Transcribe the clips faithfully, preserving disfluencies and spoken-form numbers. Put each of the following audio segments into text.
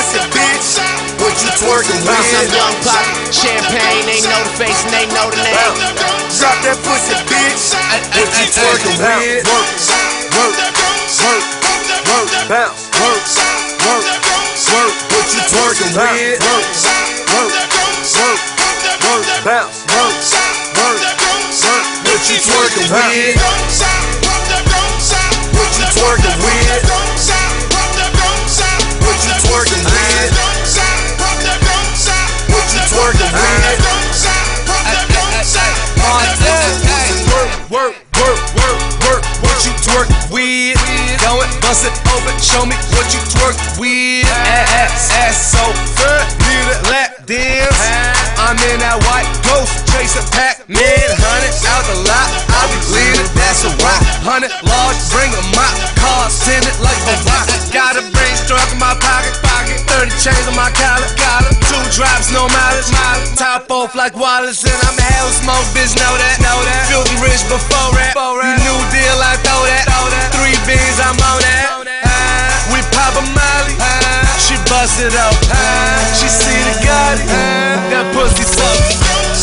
pussy, bitch. What you twerking with? I'm Young Pop, champagne, they know the face and they know the name. Drop that pussy, bitch. What you twerking with? Work, work, work, work, bounce, work, work, work. What you twerking with? Work, work, work, work, bounce, work, work, work. What you twerking with? What you twerking with? What you twerking with? What you twerking with? Work, work, work, work, work. What you twerk with? Go and bust it open. Show me what you twerk with. Ass, ass so good. Need a lap dance. I'm in that white ghost chasing Pac-Man. Hundred out the lot. I'll be leading. That's a rock. Hundred large. Bring a mop. Car tinted like a rock. Got a brain struck in my pocket. Pocket. Thirty chains on my collar. Collar. Two drops, no mileage. Mileage. Top off like Wallace. And I'm a hell smoke, bitch. Know that. Know that. Filthy rich before rap. You new deal, I throw that. Three beans, I'm on that. We pop a molly. She bust it up. She see the Gotti. That pussy sucks.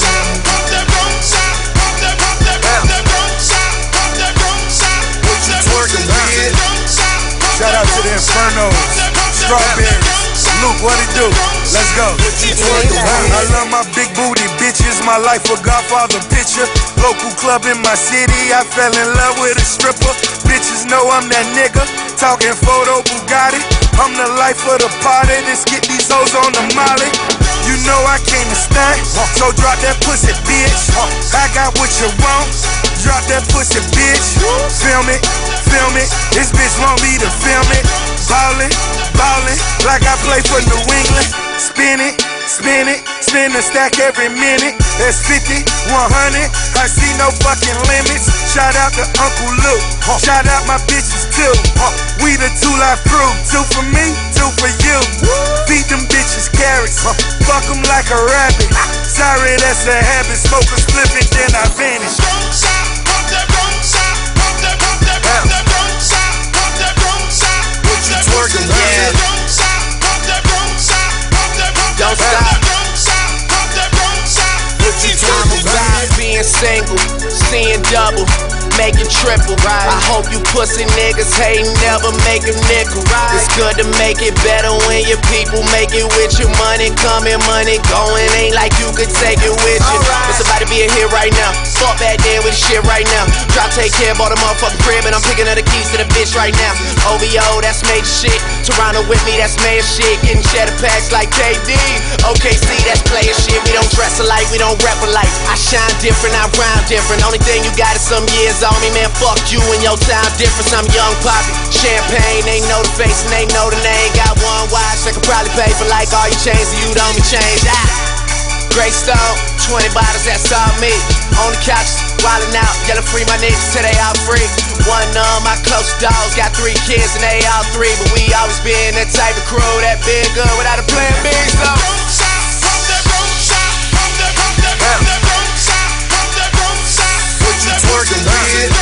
What you twerking with? Shout out to the Infernos, Strawberries. Luke, what it do? Let's go. I love my big booty bitches. My life a Godfather picture. Local club in my city. I fell in love with a stripper. Bitches know I'm that nigga. Talking photo Bugatti. I'm the life of the party. Let's get these hoes on the molly. You know I came to stunt, so drop that pussy, bitch. I got what you want. Drop that pussy, bitch. Film it, film it. This bitch want me to film it. Ballin', ballin', like I play for New England. Spin it, spin it, spin the stack every minute. That's fifty, one hundred, I see no fucking limits. Shout out to Uncle Luke, shout out my bitches too. We the two life crew, two for me, two for you. Feed them bitches carrots, fuck them like a rabbit. Sorry, that's a habit, smoke a split and then I vanish. What you twerking with? Yeah. Don't stop. What you twerking with? Being single, seeing double, making triple. Right. I hope you pussy niggas hate never make a nickel. Right. It's good to make it better when your people make it with your money coming, money going. Ain't like you could take it with you. Right. There's somebody being here right now. Fuck back there with the shit right now. Drop, take care, bought a motherfucking crib, and I'm picking up the keys to the bitch right now. O V O, that's major shit. Toronto with me, that's mayor shit. Getting cheddar packs like K D. O K C, that's player shit. We don't dress alike, we don't rep alike. I shine different, I rhyme different. Only thing you got is some years on me, man. Fuck you and your time difference. I'm Young Poppy. Champagne, they know the face and they know the name. Got one watch, I could probably pay for like all your chains, so you don't be changed. Ah. Grey Stone, twenty bottles, that's all me. On the couch, wildin' out, yelling free my niggas till they all free. One of my close dogs got three kids and they all three, but we always been that type of crew that been good without a plan B. So what you twerking with?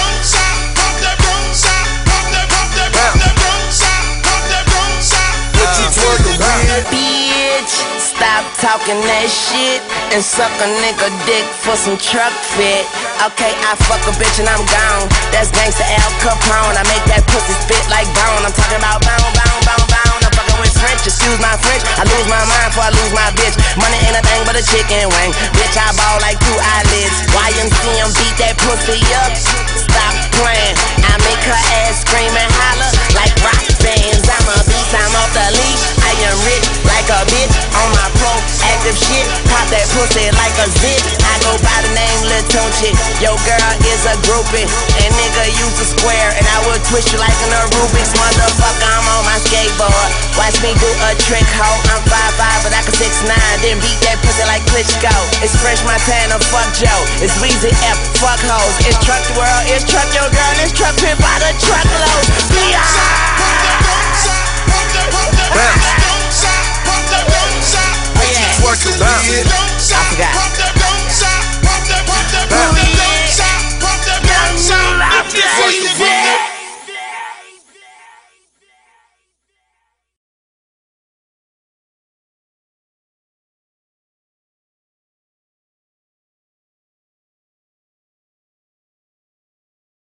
What you twerking with? Bitch, stop talking that shit and suck a nigga dick for some truck fit. Okay, I fuck a bitch and I'm gone. That's gangsta Al Capone. I make that pussy spit like bone. I'm talking about bone, bone, bone, bone. I'm fucking with French, excuse my French. I lose my mind before I lose my bitch. Money ain't a thing but a chicken wing. Bitch, I ball like two eyelids. Y M C M beat that pussy up. Stop playing. I make her ass scream and holler like rock bands. I'm a beast, I'm off the leash. I am rich like a bitch on my pro active shit. Pop that pussy like a zit. I go by the name Lil Tunchi. Yo girl is a groupie, and nigga use a square, and I will twist you like an Rubik's. Motherfucker, I'm on my skateboard. Watch me do a trick, ho. I'm five five, but I can six nine. Then beat that pussy like Klitschko. It's French Montana, fuck Joe. It's Weezy F, fuck hoes. It's truck the world, it's truck your girl, it's truck pimp by the truck.